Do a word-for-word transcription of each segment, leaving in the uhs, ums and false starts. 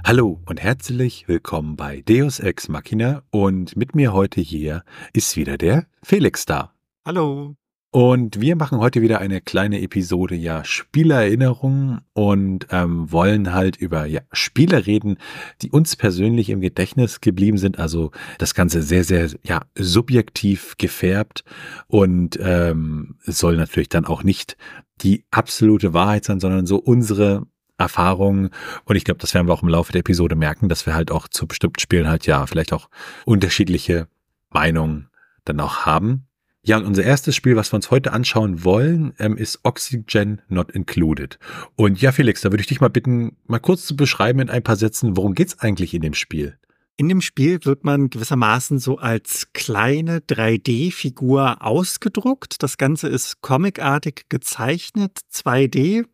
Hallo und herzlich willkommen bei Deus Ex Machina und mit mir heute hier ist wieder der Felix da. Hallo. Und wir machen heute wieder eine kleine Episode, ja, Spielerinnerungen und ähm, wollen halt über ja, Spiele reden, die uns persönlich im Gedächtnis geblieben sind. Also das Ganze sehr, sehr ja, subjektiv gefärbt und ähm, es soll natürlich dann auch nicht die absolute Wahrheit sein, sondern so unsere Erfahrungen. Und ich glaube, das werden wir auch im Laufe der Episode merken, dass wir halt auch zu bestimmten Spielen halt ja vielleicht auch unterschiedliche Meinungen dann auch haben. Ja, und unser erstes Spiel, was wir uns heute anschauen wollen, ähm, ist Oxygen Not Included. Und ja, Felix, da würde ich dich mal bitten, mal kurz zu beschreiben in ein paar Sätzen, worum geht's eigentlich in dem Spiel? In dem Spiel wird man gewissermaßen so als kleine drei D-Figur ausgedruckt. Das Ganze ist comicartig gezeichnet, zwei D.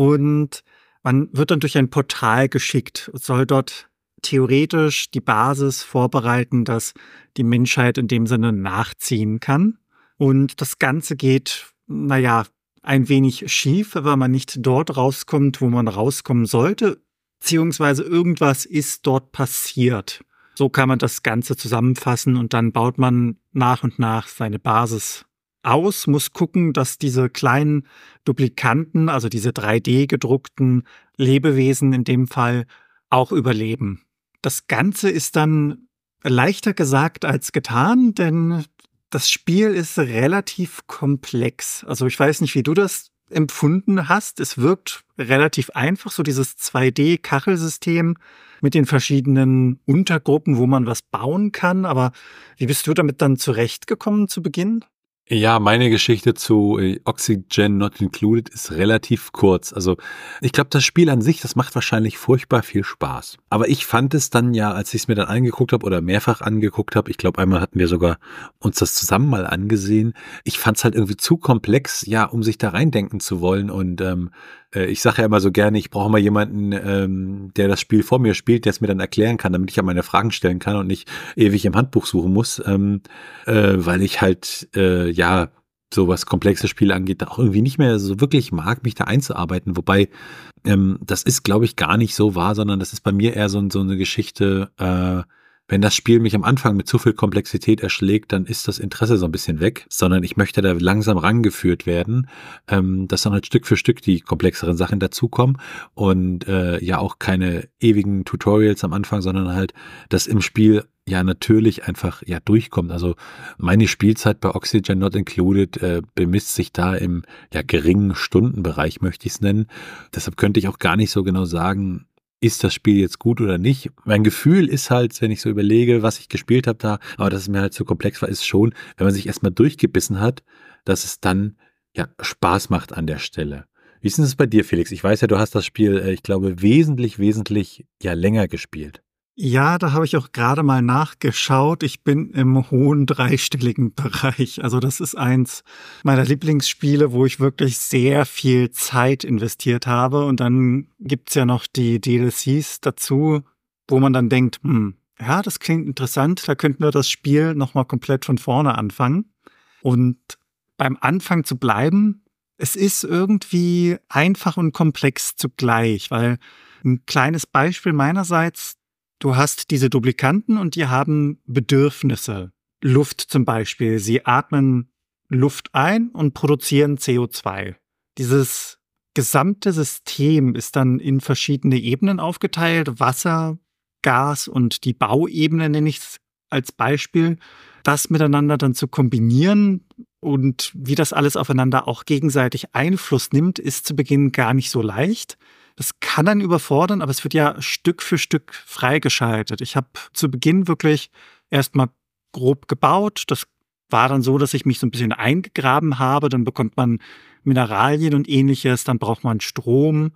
Und man wird dann durch ein Portal geschickt und soll dort theoretisch die Basis vorbereiten, dass die Menschheit in dem Sinne nachziehen kann. Und das Ganze geht, naja, ein wenig schief, weil man nicht dort rauskommt, wo man rauskommen sollte, beziehungsweise irgendwas ist dort passiert. So kann man das Ganze zusammenfassen und dann baut man nach und nach seine Basis aus, muss gucken, dass diese kleinen Duplikanten, also diese drei D gedruckten Lebewesen in dem Fall, auch überleben. Das Ganze ist dann leichter gesagt als getan, denn das Spiel ist relativ komplex. Also ich weiß nicht, wie du das empfunden hast. Es wirkt relativ einfach, so dieses zwei D-Kachelsystem mit den verschiedenen Untergruppen, wo man was bauen kann. Aber wie bist du damit dann zurechtgekommen zu Beginn? Ja, meine Geschichte zu äh, Oxygen Not Included ist relativ kurz. Also ich glaube, das Spiel an sich, das macht wahrscheinlich furchtbar viel Spaß. Aber ich fand es dann ja, als ich es mir dann angeguckt habe oder mehrfach angeguckt habe, ich glaube, einmal hatten wir sogar uns das zusammen mal angesehen. Ich fand es halt irgendwie zu komplex, ja, um sich da reindenken zu wollen. Und ähm, äh, ich sage ja immer so gerne, ich brauche mal jemanden, ähm, der das Spiel vor mir spielt, der es mir dann erklären kann, damit ich ja meine Fragen stellen kann und nicht ewig im Handbuch suchen muss, ähm, äh, weil ich halt äh, ja, so was komplexe Spiele angeht, auch irgendwie nicht mehr so wirklich mag, mich da einzuarbeiten. Wobei, ähm, das ist, glaube ich, gar nicht so wahr, sondern das ist bei mir eher so, so eine Geschichte, äh, wenn das Spiel mich am Anfang mit zu viel Komplexität erschlägt, dann ist das Interesse so ein bisschen weg, sondern ich möchte da langsam rangeführt werden, ähm, dass dann halt Stück für Stück die komplexeren Sachen dazukommen und äh, ja auch keine ewigen Tutorials am Anfang, sondern halt, dass im Spiel ja natürlich einfach ja durchkommt. Also meine Spielzeit bei Oxygen Not Included äh, bemisst sich da im ja geringen Stundenbereich, möchte ich es nennen. Deshalb könnte ich auch gar nicht so genau sagen, ist das Spiel jetzt gut oder nicht. Mein Gefühl ist halt, wenn ich so überlege, was ich gespielt habe da, aber dass es mir halt so komplex war, ist schon, wenn man sich erstmal durchgebissen hat, dass es dann ja Spaß macht an der Stelle. Wie ist denn das bei dir, Felix? Ich weiß ja, du hast das Spiel, äh, ich glaube, wesentlich, wesentlich ja länger gespielt. Ja, da habe ich auch gerade mal nachgeschaut. Ich bin im hohen dreistelligen Bereich. Also das ist eins meiner Lieblingsspiele, wo ich wirklich sehr viel Zeit investiert habe. Und dann gibt's ja noch die D L Cs dazu, wo man dann denkt, hm, ja, das klingt interessant, da könnten wir das Spiel nochmal komplett von vorne anfangen. Und beim Anfang zu bleiben, es ist irgendwie einfach und komplex zugleich, weil ein kleines Beispiel meinerseits: Du hast diese Duplikanten und die haben Bedürfnisse. Luft zum Beispiel. Sie atmen Luft ein und produzieren C O zwei. Dieses gesamte System ist dann in verschiedene Ebenen aufgeteilt. Wasser, Gas und die Bauebene nenne ich es als Beispiel. Das miteinander dann zu kombinieren und wie das alles aufeinander auch gegenseitig Einfluss nimmt, ist zu Beginn gar nicht so leicht. Das kann dann überfordern, aber es wird ja Stück für Stück freigeschaltet. Ich habe zu Beginn wirklich erstmal grob gebaut. Das war dann so, dass ich mich so ein bisschen eingegraben habe. Dann bekommt man Mineralien und Ähnliches. Dann braucht man Strom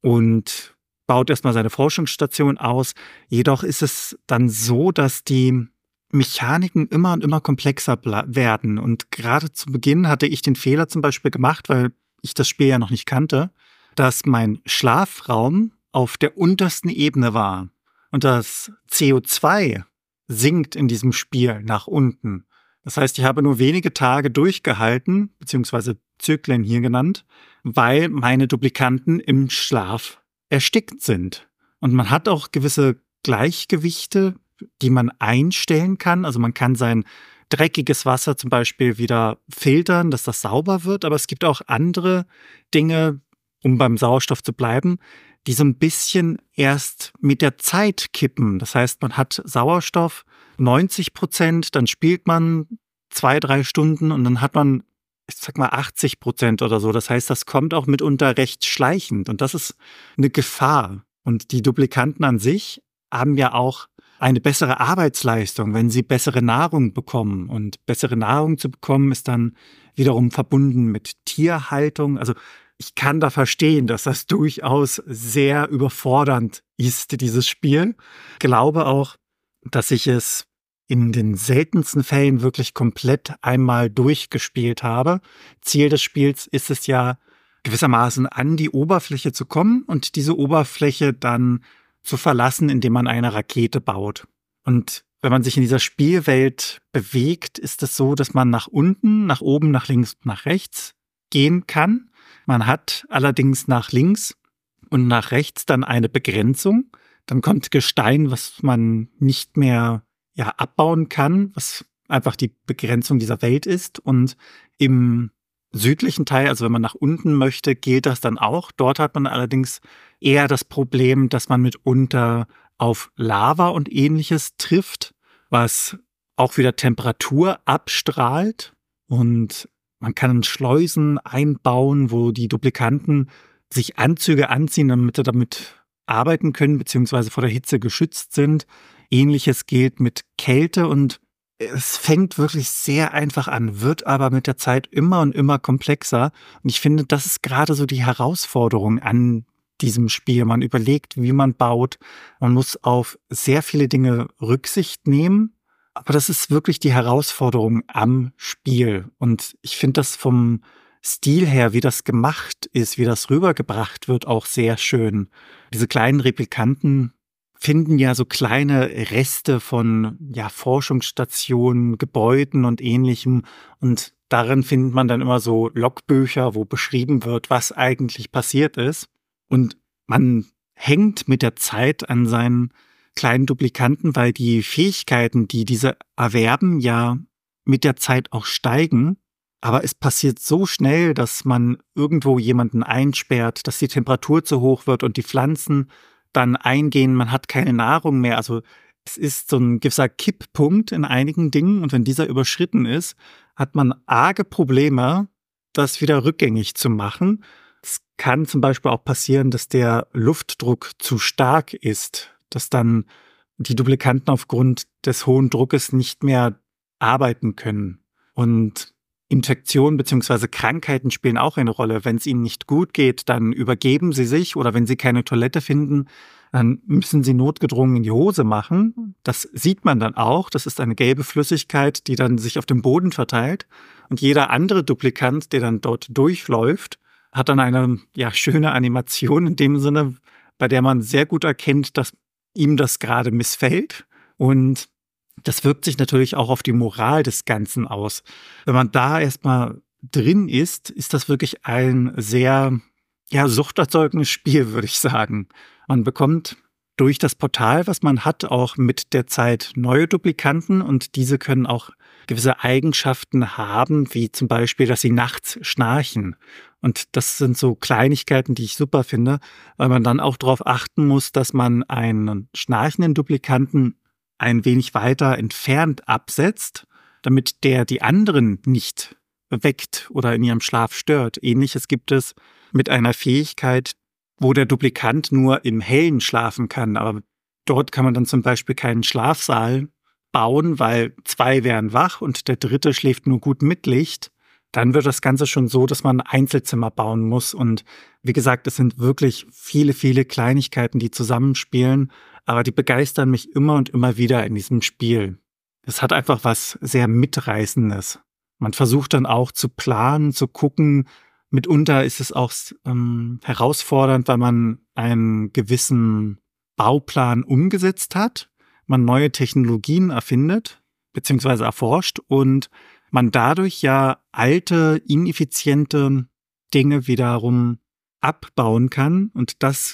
und baut erstmal seine Forschungsstation aus. Jedoch ist es dann so, dass die Mechaniken immer und immer komplexer werden. Und gerade zu Beginn hatte ich den Fehler zum Beispiel gemacht, weil ich das Spiel ja noch nicht kannte, dass mein Schlafraum auf der untersten Ebene war. Und das C O zwei sinkt in diesem Spiel nach unten. Das heißt, ich habe nur wenige Tage durchgehalten, beziehungsweise Zyklen hier genannt, weil meine Duplikanten im Schlaf erstickt sind. Und man hat auch gewisse Gleichgewichte, die man einstellen kann. Also man kann sein dreckiges Wasser zum Beispiel wieder filtern, dass das sauber wird. Aber es gibt auch andere Dinge, um beim Sauerstoff zu bleiben, die so ein bisschen erst mit der Zeit kippen. Das heißt, man hat Sauerstoff neunzig Prozent, dann spielt man zwei, drei Stunden und dann hat man, ich sag mal, achtzig Prozent oder so. Das heißt, das kommt auch mitunter recht schleichend und das ist eine Gefahr. Und die Duplikanten an sich haben ja auch eine bessere Arbeitsleistung, wenn sie bessere Nahrung bekommen. Und bessere Nahrung zu bekommen ist dann wiederum verbunden mit Tierhaltung. Also ich kann da verstehen, dass das durchaus sehr überfordernd ist, dieses Spiel. Ich glaube auch, dass ich es in den seltensten Fällen wirklich komplett einmal durchgespielt habe. Ziel des Spiels ist es ja, gewissermaßen an die Oberfläche zu kommen und diese Oberfläche dann zu verlassen, indem man eine Rakete baut. Und wenn man sich in dieser Spielwelt bewegt, ist es so, dass man nach unten, nach oben, nach links, nach rechts gehen kann. Man hat allerdings nach links und nach rechts dann eine Begrenzung. Dann kommt Gestein, was man nicht mehr ja, abbauen kann, was einfach die Begrenzung dieser Welt ist. Und im südlichen Teil, also wenn man nach unten möchte, gilt das dann auch. Dort hat man allerdings eher das Problem, dass man mitunter auf Lava und Ähnliches trifft, was auch wieder Temperatur abstrahlt. Und man kann Schleusen einbauen, wo die Duplikanten sich Anzüge anziehen, damit sie damit arbeiten können, beziehungsweise vor der Hitze geschützt sind. Ähnliches gilt mit Kälte und es fängt wirklich sehr einfach an, wird aber mit der Zeit immer und immer komplexer. Und ich finde, das ist gerade so die Herausforderung an diesem Spiel. Man überlegt, wie man baut. Man muss auf sehr viele Dinge Rücksicht nehmen. Aber das ist wirklich die Herausforderung am Spiel. Und ich finde das vom Stil her, wie das gemacht ist, wie das rübergebracht wird, auch sehr schön. Diese kleinen Replikanten finden ja so kleine Reste von ja, Forschungsstationen, Gebäuden und Ähnlichem. Und darin findet man dann immer so Logbücher, wo beschrieben wird, was eigentlich passiert ist. Und man hängt mit der Zeit an seinen kleinen Duplikanten, weil die Fähigkeiten, die diese erwerben, ja mit der Zeit auch steigen. Aber es passiert so schnell, dass man irgendwo jemanden einsperrt, dass die Temperatur zu hoch wird und die Pflanzen dann eingehen, man hat keine Nahrung mehr. Also es ist so ein gewisser Kipppunkt in einigen Dingen und wenn dieser überschritten ist, hat man arge Probleme, das wieder rückgängig zu machen. Es kann zum Beispiel auch passieren, dass der Luftdruck zu stark ist, dass dann die Duplikanten aufgrund des hohen Druckes nicht mehr arbeiten können. Und Infektionen bzw. Krankheiten spielen auch eine Rolle. Wenn es ihnen nicht gut geht, dann übergeben sie sich oder wenn sie keine Toilette finden, dann müssen sie notgedrungen in die Hose machen. Das sieht man dann auch. Das ist eine gelbe Flüssigkeit, die dann sich auf dem Boden verteilt. Und jeder andere Duplikant, der dann dort durchläuft, hat dann eine ja, schöne Animation in dem Sinne, bei der man sehr gut erkennt, dass ihm das gerade missfällt. Und das wirkt sich natürlich auch auf die Moral des Ganzen aus. Wenn man da erstmal drin ist, ist das wirklich ein sehr ja, suchterzeugendes Spiel, würde ich sagen. Man bekommt durch das Portal, was man hat, auch mit der Zeit neue Duplikanten und diese können auch gewisse Eigenschaften haben, wie zum Beispiel, dass sie nachts schnarchen. Und das sind so Kleinigkeiten, die ich super finde, weil man dann auch darauf achten muss, dass man einen schnarchenden Duplikanten ein wenig weiter entfernt absetzt, damit der die anderen nicht weckt oder in ihrem Schlaf stört. Ähnliches gibt es mit einer Fähigkeit, wo der Duplikant nur im Hellen schlafen kann. Aber dort kann man dann zum Beispiel keinen Schlafsaal bauen, weil zwei wären wach und der dritte schläft nur gut mit Licht. Dann wird das Ganze schon so, dass man Einzelzimmer bauen muss. Und wie gesagt, es sind wirklich viele, viele Kleinigkeiten, die zusammenspielen. Aber die begeistern mich immer und immer wieder in diesem Spiel. Es hat einfach was sehr Mitreißendes. Man versucht dann auch zu planen, zu gucken. Mitunter ist es auch ähm, herausfordernd, weil man einen gewissen Bauplan umgesetzt hat, man neue Technologien erfindet bzw. erforscht und man dadurch ja alte, ineffiziente Dinge wiederum abbauen kann. Und das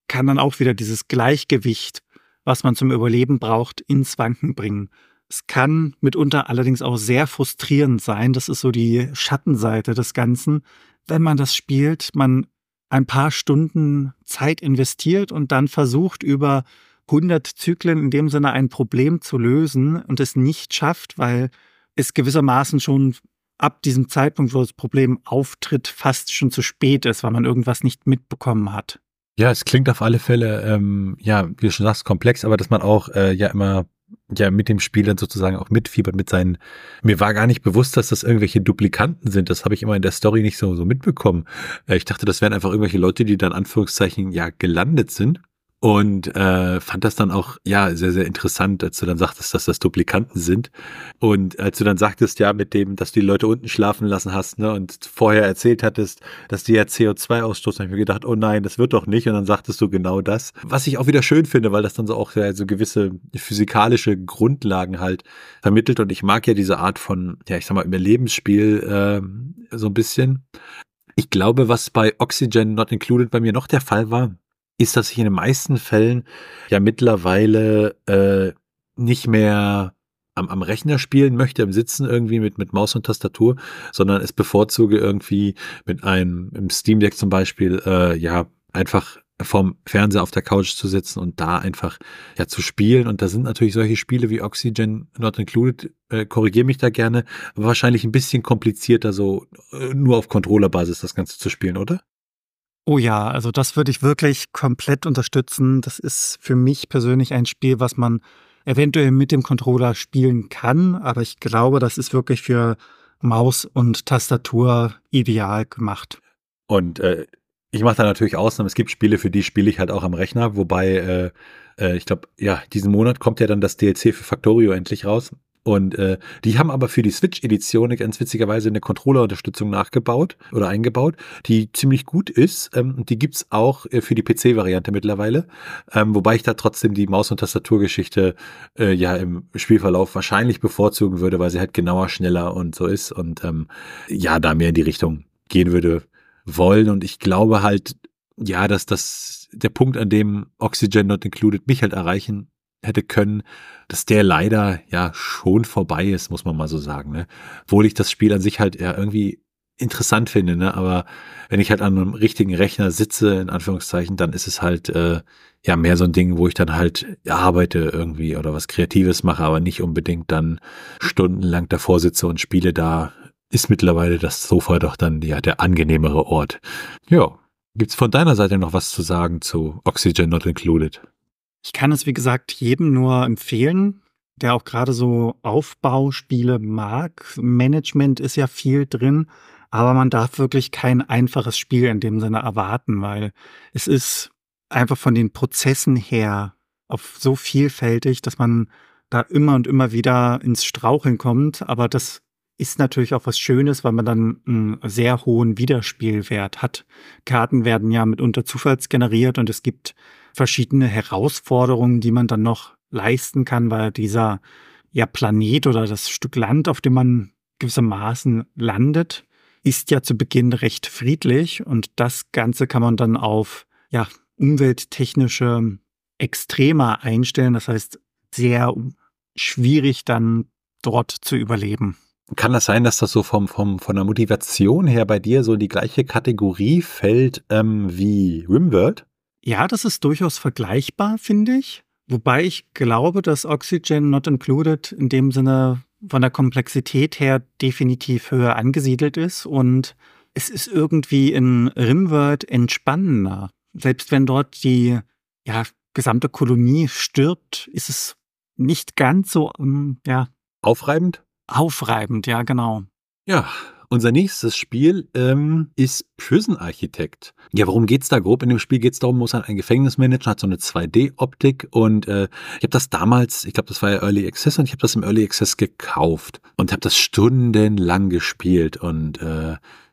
kann dann auch wieder dieses Gleichgewicht, was man zum Überleben braucht, ins Wanken bringen. Es kann mitunter allerdings auch sehr frustrierend sein. Das ist so die Schattenseite des Ganzen. Wenn man das spielt, man ein paar Stunden Zeit investiert und dann versucht, über hundert Zyklen in dem Sinne ein Problem zu lösen und es nicht schafft, weil es gewissermaßen schon ab diesem Zeitpunkt, wo das Problem auftritt, fast schon zu spät ist, weil man irgendwas nicht mitbekommen hat. Ja, es klingt auf alle Fälle, ähm, ja, wie du schon sagst, komplex, aber dass man auch äh, ja immer ja mit dem Spiel dann sozusagen auch mitfiebert mit seinen, mir war gar nicht bewusst, dass das irgendwelche Duplikanten sind, das habe ich immer in der Story nicht so, so mitbekommen. Äh, ich dachte, das wären einfach irgendwelche Leute, die dann Anführungszeichen ja gelandet sind. Und äh, fand das dann auch, ja, sehr, sehr interessant, als du dann sagtest, dass das Duplikanten sind. Und als du dann sagtest, ja, mit dem, dass du die Leute unten schlafen lassen hast, ne, und vorher erzählt hattest, dass die ja C O zwei ausstoßen, habe ich mir gedacht, oh nein, das wird doch nicht. Und dann sagtest du genau das. Was ich auch wieder schön finde, weil das dann so auch ja, so gewisse physikalische Grundlagen halt vermittelt. Und ich mag ja diese Art von, ja, ich sag mal, Überlebensspiel äh, so ein bisschen. Ich glaube, was bei Oxygen Not Included bei mir noch der Fall war, ist, dass ich in den meisten Fällen ja mittlerweile äh, nicht mehr am, am Rechner spielen möchte, im Sitzen irgendwie mit, mit Maus und Tastatur, sondern es bevorzuge irgendwie mit einem, im Steam Deck zum Beispiel, äh, ja, einfach vorm Fernseher auf der Couch zu sitzen und da einfach ja zu spielen. Und da sind natürlich solche Spiele wie Oxygen Not Included, äh, korrigiere mich da gerne, aber wahrscheinlich ein bisschen komplizierter, so äh, nur auf Controllerbasis das Ganze zu spielen, oder? Oh ja, also das würde ich wirklich komplett unterstützen. Das ist für mich persönlich ein Spiel, was man eventuell mit dem Controller spielen kann, aber ich glaube, das ist wirklich für Maus und Tastatur ideal gemacht. Und äh, ich mache da natürlich Ausnahmen. Es gibt Spiele, für die spiele ich halt auch am Rechner, wobei äh, äh, ich glaube, ja, diesen Monat kommt ja dann das D L C für Factorio endlich raus. Und äh, die haben aber für die Switch-Edition ganz witzigerweise eine Controller-Unterstützung nachgebaut oder eingebaut, die ziemlich gut ist. Ähm, und die gibt's auch äh, für die P C-Variante mittlerweile. Ähm, wobei ich da trotzdem die Maus- und Tastaturgeschichte äh, ja im Spielverlauf wahrscheinlich bevorzugen würde, weil sie halt genauer, schneller und so ist. Und ähm, ja, da mehr in die Richtung gehen würde wollen. Und ich glaube halt, ja, dass das der Punkt, an dem Oxygen Not Included mich halt erreichen hätte können, dass der leider ja schon vorbei ist, muss man mal so sagen, ne? Obwohl ich das Spiel an sich halt ja irgendwie interessant finde, ne? Aber wenn ich halt an einem richtigen Rechner sitze, in Anführungszeichen, dann ist es halt äh, ja mehr so ein Ding, wo ich dann halt arbeite irgendwie oder was Kreatives mache, aber nicht unbedingt dann stundenlang davor sitze und spiele. Da ist mittlerweile das Sofa doch dann ja der angenehmere Ort. Ja, gibt's von deiner Seite noch was zu sagen zu Oxygen Not Included? Ich kann es, wie gesagt, jedem nur empfehlen, der auch gerade so Aufbauspiele mag. Management ist ja viel drin, aber man darf wirklich kein einfaches Spiel in dem Sinne erwarten, weil es ist einfach von den Prozessen her auf so vielfältig, dass man da immer und immer wieder ins Straucheln kommt. Aber das ist natürlich auch was Schönes, weil man dann einen sehr hohen Wiederspielwert hat. Karten werden ja mitunter zufallsgeneriert und es gibt verschiedene Herausforderungen, die man dann noch leisten kann, weil dieser ja Planet oder das Stück Land, auf dem man gewissermaßen landet, ist ja zu Beginn recht friedlich und das Ganze kann man dann auf ja umwelttechnische Extrema einstellen. Das heißt, sehr schwierig dann dort zu überleben. Kann das sein, dass das so vom, vom, von der Motivation her bei dir so in die gleiche Kategorie fällt ähm, wie RimWorld? Ja, das ist durchaus vergleichbar, finde ich. Wobei ich glaube, dass Oxygen Not Included in dem Sinne von der Komplexität her definitiv höher angesiedelt ist und es ist irgendwie in RimWorld entspannender. Selbst wenn dort die ja, gesamte Kolonie stirbt, ist es nicht ganz so um, ja, aufreibend. Aufreibend, ja, genau. Ja, unser nächstes Spiel ähm, ist Prison Architect. Ja, worum geht's da grob? In dem Spiel geht's darum, muss ein Gefängnis managen, hat so eine zwei D-Optik und äh, ich habe das damals, ich glaube, das war ja Early Access und ich habe das im Early Access gekauft und habe das stundenlang gespielt und äh,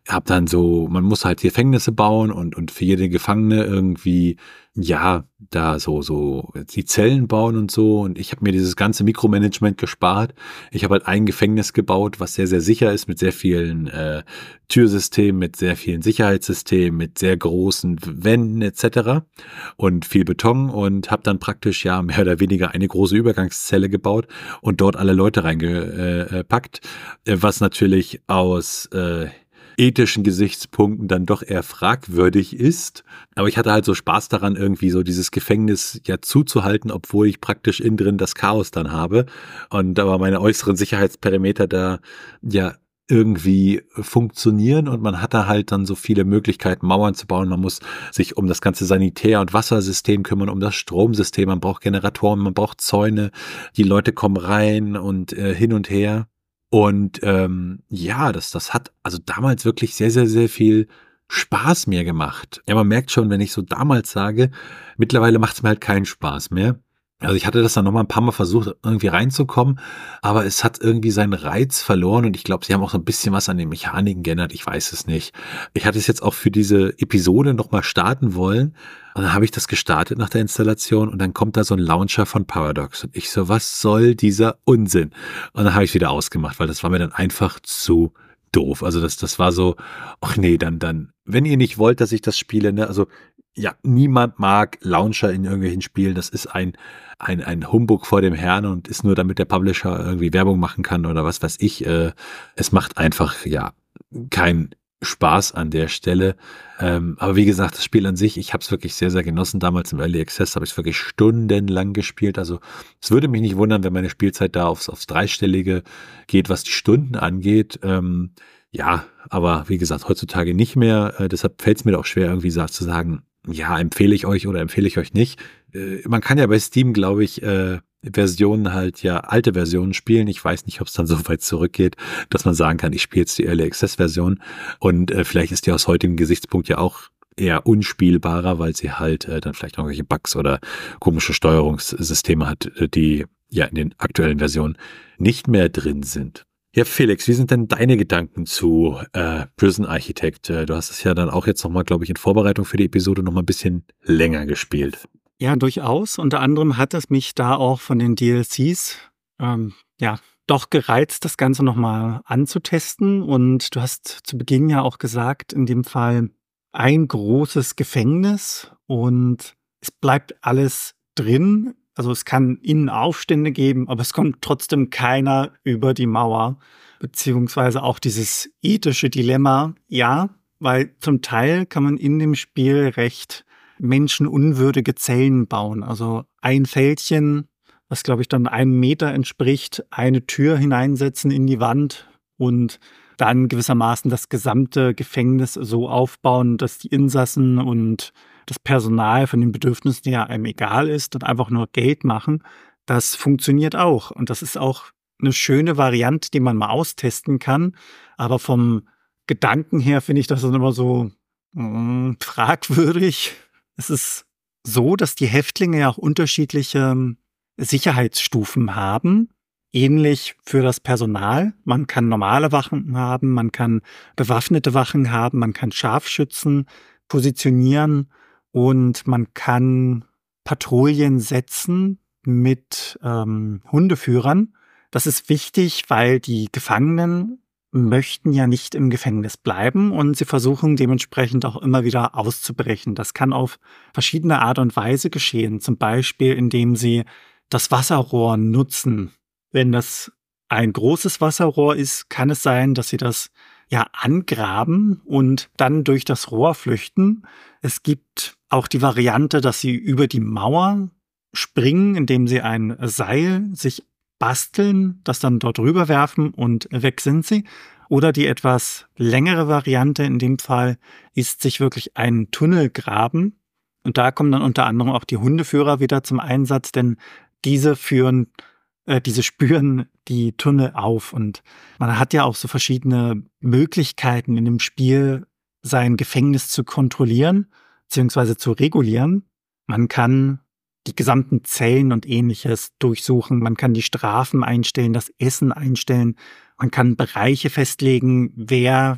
hab dann so, man muss halt Gefängnisse bauen und, und für jede Gefangene irgendwie, ja, da so, so die Zellen bauen und so. Und ich habe mir dieses ganze Mikromanagement gespart. Ich habe halt ein Gefängnis gebaut, was sehr, sehr sicher ist, mit sehr vielen äh, Türsystemen, mit sehr vielen Sicherheitssystemen, mit sehr großen Wänden et cetera und viel Beton und habe dann praktisch ja mehr oder weniger eine große Übergangszelle gebaut und dort alle Leute reingepackt, äh, was natürlich aus äh, ethischen Gesichtspunkten dann doch eher fragwürdig ist. Aber ich hatte halt so Spaß daran, irgendwie so dieses Gefängnis ja zuzuhalten, obwohl ich praktisch innen drin das Chaos dann habe. Und aber meine äußeren Sicherheitsperimeter da ja irgendwie funktionieren und man hat da halt dann so viele Möglichkeiten, Mauern zu bauen. Man muss sich um das ganze Sanitär- und Wassersystem kümmern, um das Stromsystem. Man braucht Generatoren, man braucht Zäune. Die Leute kommen rein und äh, hin und her. Und ähm, ja, das, das hat also damals wirklich sehr, sehr, sehr viel Spaß mir gemacht. Ja, man merkt schon, wenn ich so damals sage, mittlerweile macht es mir halt keinen Spaß mehr. Also ich hatte das dann noch mal ein paar Mal versucht, irgendwie reinzukommen, aber es hat irgendwie seinen Reiz verloren und ich glaube, sie haben auch so ein bisschen was an den Mechaniken geändert, ich weiß es nicht. Ich hatte es jetzt auch für diese Episode noch mal starten wollen und dann habe ich das gestartet nach der Installation und dann kommt da so ein Launcher von Paradox und ich so, was soll dieser Unsinn? Und dann habe ich es wieder ausgemacht, weil das war mir dann einfach zu doof. Also das, das war so, ach nee, dann, dann, wenn ihr nicht wollt, dass ich das spiele, ne, also ja, niemand mag Launcher in irgendwelchen Spielen. Das ist ein, ein, ein Humbug vor dem Herrn und ist nur, damit der Publisher irgendwie Werbung machen kann oder was weiß ich. Äh, es macht einfach, ja, keinen Spaß an der Stelle. Ähm, aber wie gesagt, das Spiel an sich, ich habe es wirklich sehr, sehr genossen. Damals im Early Access habe ich es wirklich stundenlang gespielt. Also es würde mich nicht wundern, wenn meine Spielzeit da aufs, aufs Dreistellige geht, was die Stunden angeht. Ähm, ja, aber wie gesagt, heutzutage nicht mehr. Äh, deshalb fällt es mir doch schwer, irgendwie so zu sagen, ja, empfehle ich euch oder empfehle ich euch nicht. Äh, man kann ja bei Steam, glaube ich, äh, Versionen halt ja, alte Versionen spielen. Ich weiß nicht, ob es dann so weit zurückgeht, dass man sagen kann, ich spiele jetzt die Early Access Version und äh, vielleicht ist die aus heutigem Gesichtspunkt ja auch eher unspielbarer, weil sie halt äh, dann vielleicht irgendwelche Bugs oder komische Steuerungssysteme hat, äh, die ja in den aktuellen Versionen nicht mehr drin sind. Ja, Felix, wie sind denn deine Gedanken zu äh, Prison Architect? Äh, du hast es ja dann auch jetzt nochmal, glaube ich, in Vorbereitung für die Episode nochmal ein bisschen länger gespielt. Ja, durchaus. Unter anderem hat es mich da auch von den D L Cs ähm, ja doch gereizt, das Ganze nochmal anzutesten. Und du hast zu Beginn ja auch gesagt, in dem Fall ein großes Gefängnis und es bleibt alles drin. Also es kann innen Aufstände geben, aber es kommt trotzdem keiner über die Mauer. Beziehungsweise auch dieses ethische Dilemma, ja, weil zum Teil kann man in dem Spiel recht menschenunwürdige Zellen bauen. Also ein Fältchen, was glaube ich dann einem Meter entspricht, eine Tür hineinsetzen in die Wand und dann gewissermaßen das gesamte Gefängnis so aufbauen, dass die Insassen und das Personal von den Bedürfnissen ja einem egal ist und einfach nur Geld machen. Das funktioniert auch. Und das ist auch eine schöne Variante, die man mal austesten kann. Aber vom Gedanken her finde ich das dann immer so mh, fragwürdig. Es ist so, dass die Häftlinge ja auch unterschiedliche Sicherheitsstufen haben. Ähnlich für das Personal. Man kann normale Wachen haben, man kann bewaffnete Wachen haben, man kann Scharfschützen positionieren und man kann Patrouillen setzen mit ähm, Hundeführern. Das ist wichtig, weil die Gefangenen möchten ja nicht im Gefängnis bleiben und sie versuchen dementsprechend auch immer wieder auszubrechen. Das kann auf verschiedene Art und Weise geschehen. Zum Beispiel, indem sie das Wasserrohr nutzen. Wenn das ein großes Wasserrohr ist, kann es sein, dass sie das ja angraben und dann durch das Rohr flüchten. Es gibt auch die Variante, dass sie über die Mauer springen, indem sie ein Seil sich basteln, das dann dort rüberwerfen und weg sind sie. Oder die etwas längere Variante in dem Fall ist, sich wirklich einen Tunnel graben. Und da kommen dann unter anderem auch die Hundeführer wieder zum Einsatz, denn diese führen, äh, diese spüren die Tunnel auf. Und man hat ja auch so verschiedene Möglichkeiten in dem Spiel, sein Gefängnis zu kontrollieren, beziehungsweise zu regulieren. Man kann die gesamten Zellen und Ähnliches durchsuchen. Man kann die Strafen einstellen, das Essen einstellen. Man kann Bereiche festlegen, wer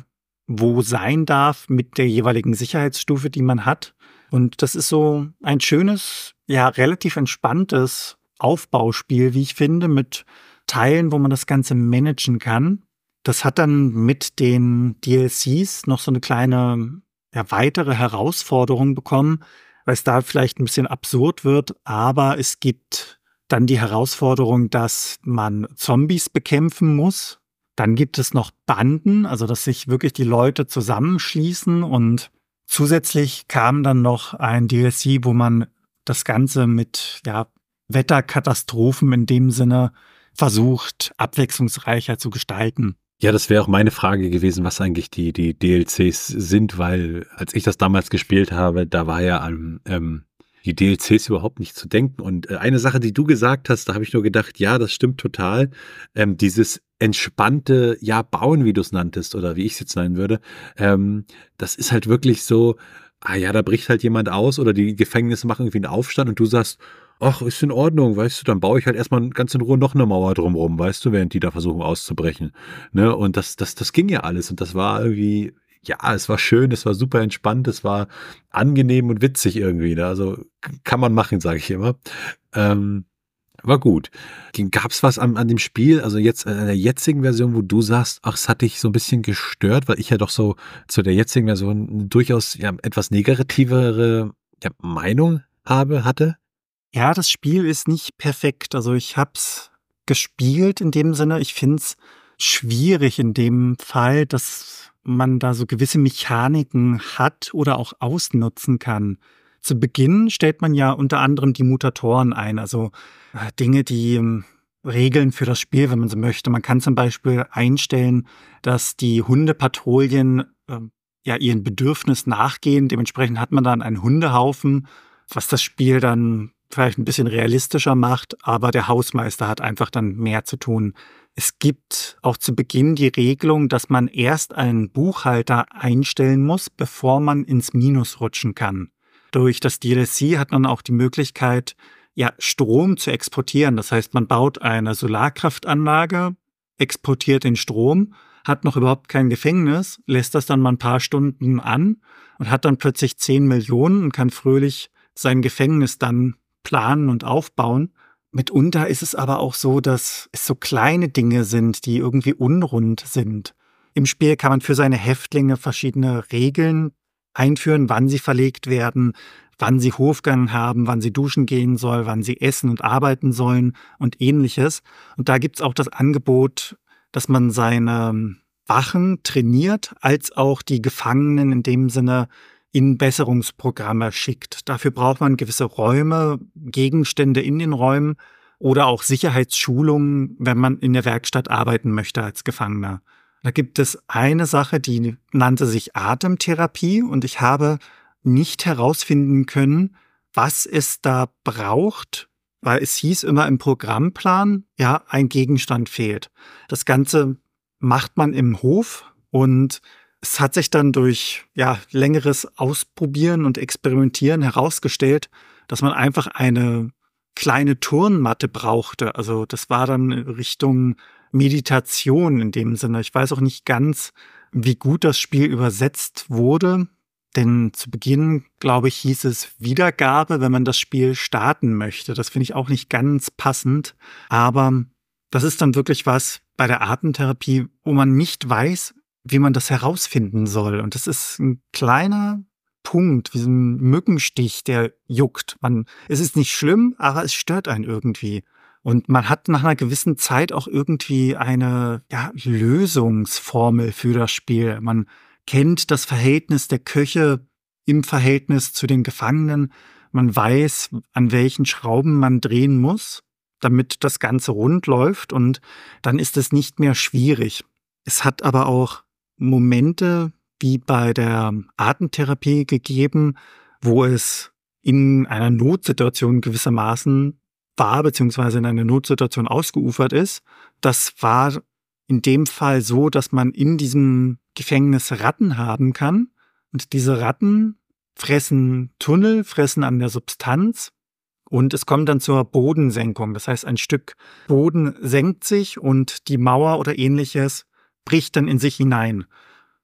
wo sein darf mit der jeweiligen Sicherheitsstufe, die man hat. Und das ist so ein schönes, ja, relativ entspanntes Aufbauspiel, wie ich finde, mit Teilen, wo man das Ganze managen kann. Das hat dann mit den D L Cs noch so eine kleine, ja, weitere Herausforderung bekommen, weil es da vielleicht ein bisschen absurd wird, aber es gibt dann die Herausforderung, dass man Zombies bekämpfen muss. Dann gibt es noch Banden, also dass sich wirklich die Leute zusammenschließen, und zusätzlich kam dann noch ein D L C, wo man das Ganze mit, ja, Wetterkatastrophen in dem Sinne versucht, abwechslungsreicher zu gestalten. Ja, das wäre auch meine Frage gewesen, was eigentlich die, die D L Cs sind, weil als ich das damals gespielt habe, da war ja an ähm, die D L Cs überhaupt nicht zu denken. Und äh, eine Sache, die du gesagt hast, da habe ich nur gedacht, ja, das stimmt total. Ähm, dieses entspannte, ja, Bauen, wie du es nanntest, oder wie ich es jetzt nennen würde, ähm, das ist halt wirklich so, ah ja, da bricht halt jemand aus oder die Gefängnisse machen irgendwie einen Aufstand und du sagst, ach, ist in Ordnung, weißt du, dann baue ich halt erstmal ganz in Ruhe noch eine Mauer drumrum, weißt du, während die da versuchen auszubrechen. Ne? Und das, das, das ging ja alles und das war irgendwie, ja, es war schön, es war super entspannt, es war angenehm und witzig irgendwie. Ne? Also kann man machen, sage ich immer. Ähm, war gut. Gab es was an, an dem Spiel, also jetzt an der jetzigen Version, wo du sagst, ach, es hat dich so ein bisschen gestört, weil ich ja doch so zu der jetzigen Version durchaus ja etwas negativere ja, Meinung habe, hatte? Ja, das Spiel ist nicht perfekt. Also ich hab's gespielt in dem Sinne. Ich find's schwierig in dem Fall, dass man da so gewisse Mechaniken hat oder auch ausnutzen kann. Zu Beginn stellt man ja unter anderem die Mutatoren ein, also äh, Dinge, die ähm, Regeln für das Spiel, wenn man so möchte. Man kann zum Beispiel einstellen, dass die Hundepatrouillen äh, ja ihren Bedürfnis nachgehen. Dementsprechend hat man dann einen Hundehaufen, was das Spiel dann vielleicht ein bisschen realistischer macht, aber der Hausmeister hat einfach dann mehr zu tun. Es gibt auch zu Beginn die Regelung, dass man erst einen Buchhalter einstellen muss, bevor man ins Minus rutschen kann. Durch das D L C hat man auch die Möglichkeit, ja, Strom zu exportieren. Das heißt, man baut eine Solarkraftanlage, exportiert den Strom, hat noch überhaupt kein Gefängnis, lässt das dann mal ein paar Stunden an und hat dann plötzlich zehn Millionen und kann fröhlich sein Gefängnis dann planen und aufbauen. Mitunter ist es aber auch so, dass es so kleine Dinge sind, die irgendwie unrund sind. Im Spiel kann man für seine Häftlinge verschiedene Regeln einführen, wann sie verlegt werden, wann sie Hofgang haben, wann sie duschen gehen sollen, wann sie essen und arbeiten sollen und ähnliches. Und da gibt's auch das Angebot, dass man seine Wachen trainiert, als auch die Gefangenen in dem Sinne in Besserungsprogramme schickt. Dafür braucht man gewisse Räume, Gegenstände in den Räumen oder auch Sicherheitsschulungen, wenn man in der Werkstatt arbeiten möchte als Gefangener. Da gibt es eine Sache, die nannte sich Atemtherapie, und ich habe nicht herausfinden können, was es da braucht, weil es hieß immer im Programmplan, ja, ein Gegenstand fehlt. Das Ganze macht man im Hof, und es hat sich dann durch ja, längeres Ausprobieren und Experimentieren herausgestellt, dass man einfach eine kleine Turnmatte brauchte. Also das war dann Richtung Meditation in dem Sinne. Ich weiß auch nicht ganz, wie gut das Spiel übersetzt wurde, denn zu Beginn, glaube ich, hieß es Wiedergabe, wenn man das Spiel starten möchte. Das finde ich auch nicht ganz passend, aber das ist dann wirklich was bei der Atemtherapie, wo man nicht weiß, wie man das herausfinden soll. Und das ist ein kleiner Punkt, wie so ein Mückenstich, der juckt. Man, es ist nicht schlimm, aber es stört einen irgendwie. Und man hat nach einer gewissen Zeit auch irgendwie eine ja, Lösungsformel für das Spiel. Man kennt das Verhältnis der Köche im Verhältnis zu den Gefangenen. Man weiß, an welchen Schrauben man drehen muss, damit das Ganze rund läuft. Und dann ist es nicht mehr schwierig. Es hat aber auch Momente wie bei der Atemtherapie gegeben, wo es in einer Notsituation gewissermaßen war, beziehungsweise in einer Notsituation ausgeufert ist. Das war in dem Fall so, dass man in diesem Gefängnis Ratten haben kann. Und diese Ratten fressen Tunnel, fressen an der Substanz. Und es kommt dann zur Bodensenkung. Das heißt, ein Stück Boden senkt sich und die Mauer oder ähnliches bricht dann in sich hinein.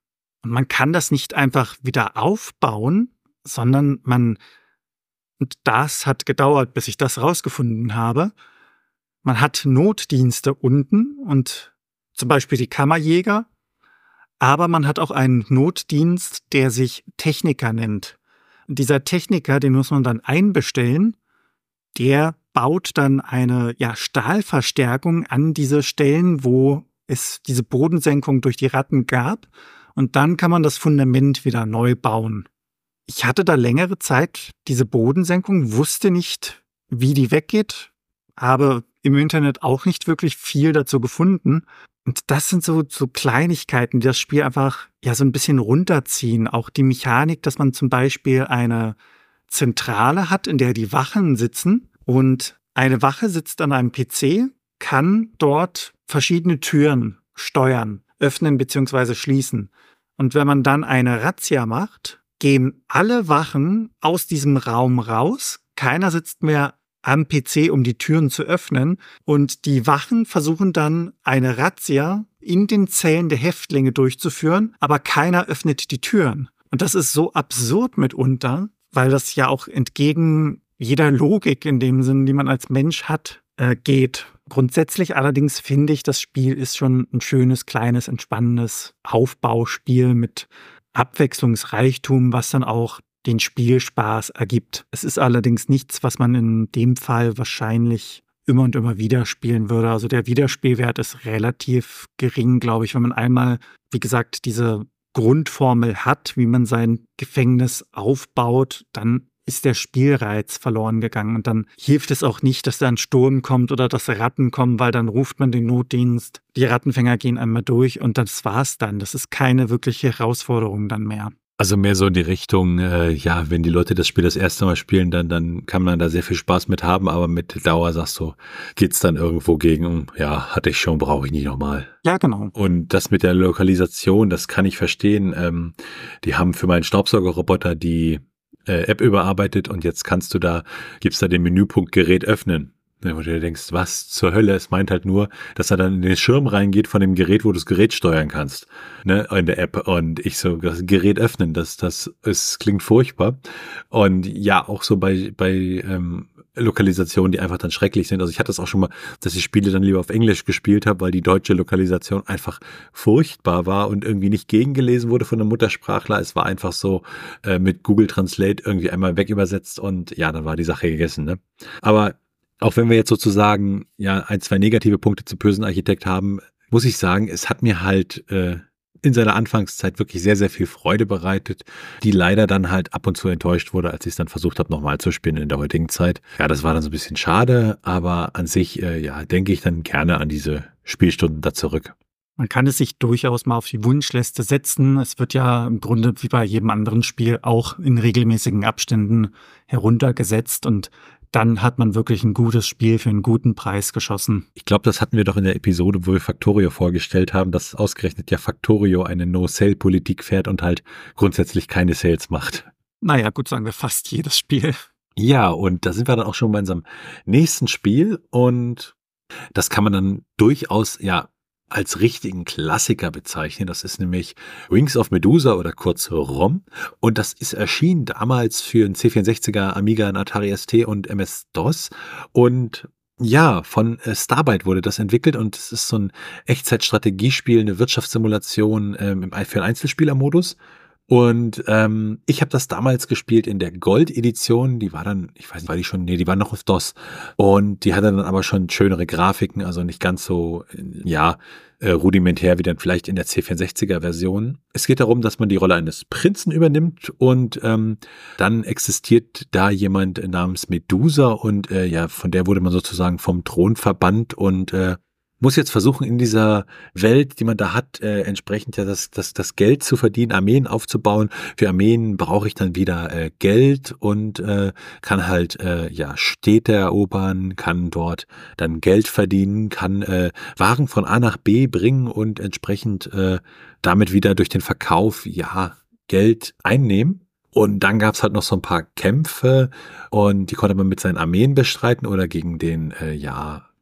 Und man kann das nicht einfach wieder aufbauen, sondern man, und das hat gedauert, bis ich das rausgefunden habe, man hat Notdienste unten und zum Beispiel die Kammerjäger, aber man hat auch einen Notdienst, der sich Techniker nennt. Und dieser Techniker, den muss man dann einbestellen, der baut dann eine ja, Stahlverstärkung an diese Stellen, wo es diese Bodensenkung durch die Ratten gab. Und dann kann man das Fundament wieder neu bauen. Ich hatte da längere Zeit diese Bodensenkung, wusste nicht, wie die weggeht, habe im Internet auch nicht wirklich viel dazu gefunden. Und das sind so, so Kleinigkeiten, die das Spiel einfach ja so ein bisschen runterziehen. Auch die Mechanik, dass man zum Beispiel eine Zentrale hat, in der die Wachen sitzen. Und eine Wache sitzt an einem P C, kann dort verschiedene Türen steuern, öffnen bzw. schließen. Und wenn man dann eine Razzia macht, gehen alle Wachen aus diesem Raum raus. Keiner sitzt mehr am P C, um die Türen zu öffnen. Und die Wachen versuchen dann eine Razzia in den Zellen der Häftlinge durchzuführen, aber keiner öffnet die Türen. Und das ist so absurd mitunter, weil das ja auch entgegen jeder Logik in dem Sinn, die man als Mensch hat, äh, geht. Grundsätzlich allerdings finde ich, das Spiel ist schon ein schönes, kleines, entspannendes Aufbauspiel mit Abwechslungsreichtum, was dann auch den Spielspaß ergibt. Es ist allerdings nichts, was man in dem Fall wahrscheinlich immer und immer wieder spielen würde. Also der Wiederspielwert ist relativ gering, glaube ich, wenn man einmal, wie gesagt, diese Grundformel hat, wie man sein Gefängnis aufbaut, dann ist der Spielreiz verloren gegangen. Und dann hilft es auch nicht, dass da ein Sturm kommt oder dass Ratten kommen, weil dann ruft man den Notdienst. Die Rattenfänger gehen einmal durch und das war's dann. Das ist keine wirkliche Herausforderung dann mehr. Also mehr so in die Richtung, äh, ja, wenn die Leute das Spiel das erste Mal spielen, dann, dann kann man da sehr viel Spaß mit haben, aber mit Dauer sagst du, geht's dann irgendwo gegen, ja, hatte ich schon, brauche ich nicht nochmal. Ja, genau. Und das mit der Lokalisation, das kann ich verstehen. Ähm, die haben für meinen Staubsaugerroboter die äh, App überarbeitet und jetzt kannst du da, gibt's da den Menüpunkt Gerät öffnen. Wo du dir denkst, was zur Hölle? Es meint halt nur, dass er dann in den Schirm reingeht von dem Gerät, wo du das Gerät steuern kannst, ne, in der App. Und ich so, das Gerät öffnen, das, das, es klingt furchtbar. Und ja, auch so bei, bei, ähm, Lokalisationen, die einfach dann schrecklich sind. Also ich hatte es auch schon mal, dass ich Spiele dann lieber auf Englisch gespielt habe, weil die deutsche Lokalisation einfach furchtbar war und irgendwie nicht gegengelesen wurde von einem Muttersprachler. Es war einfach so äh, mit Google Translate irgendwie einmal wegübersetzt und ja, dann war die Sache gegessen, ne? Aber auch wenn wir jetzt sozusagen ja ein, zwei negative Punkte zu Bösen Architekt haben, muss ich sagen, es hat mir halt äh, in seiner Anfangszeit wirklich sehr, sehr viel Freude bereitet, die leider dann halt ab und zu enttäuscht wurde, als ich es dann versucht habe, nochmal zu spielen in der heutigen Zeit. Ja, das war dann so ein bisschen schade, aber an sich, äh, ja, denke ich dann gerne an diese Spielstunden da zurück. Man kann es sich durchaus mal auf die Wunschliste setzen. Es wird ja im Grunde wie bei jedem anderen Spiel auch in regelmäßigen Abständen heruntergesetzt und dann hat man wirklich ein gutes Spiel für einen guten Preis geschossen. Ich glaube, das hatten wir doch in der Episode, wo wir Factorio vorgestellt haben, dass ausgerechnet ja Factorio eine No-Sale-Politik fährt und halt grundsätzlich keine Sales macht. Naja, gut, sagen wir fast jedes Spiel. Ja, und da sind wir dann auch schon bei unserem nächsten Spiel und das kann man dann durchaus, ja, als richtigen Klassiker bezeichnen. Das ist nämlich Wings of Medusa oder kurz ROM. Und das ist erschienen damals für einen C vierundsechziger, Amiga, einen Atari S T und M S-DOS. Und ja, von äh, Starbyte wurde das entwickelt und es ist so ein Echtzeitstrategiespiel, eine Wirtschaftssimulation ähm, für einen Einzelspielermodus. Und ähm, ich habe das damals gespielt in der Gold-Edition, die war dann, ich weiß nicht, war die schon, nee, die war noch auf DOS. Und die hatte dann aber schon schönere Grafiken, also nicht ganz so, ja, äh, rudimentär wie dann vielleicht in der C vierundsechziger Version. Es geht darum, dass man die Rolle eines Prinzen übernimmt und ähm, dann existiert da jemand namens Medusa und äh, ja, von der wurde man sozusagen vom Thron verbannt und äh, muss jetzt versuchen, in dieser Welt, die man da hat, äh, entsprechend ja das, das, das Geld zu verdienen, Armeen aufzubauen. Für Armeen brauche ich dann wieder äh, Geld und äh, kann halt äh, ja Städte erobern, kann dort dann Geld verdienen, kann äh, Waren von A nach B bringen und entsprechend äh, damit wieder durch den Verkauf ja Geld einnehmen. Und dann gab's halt noch so ein paar Kämpfe und die konnte man mit seinen Armeen bestreiten oder gegen den, äh, ja,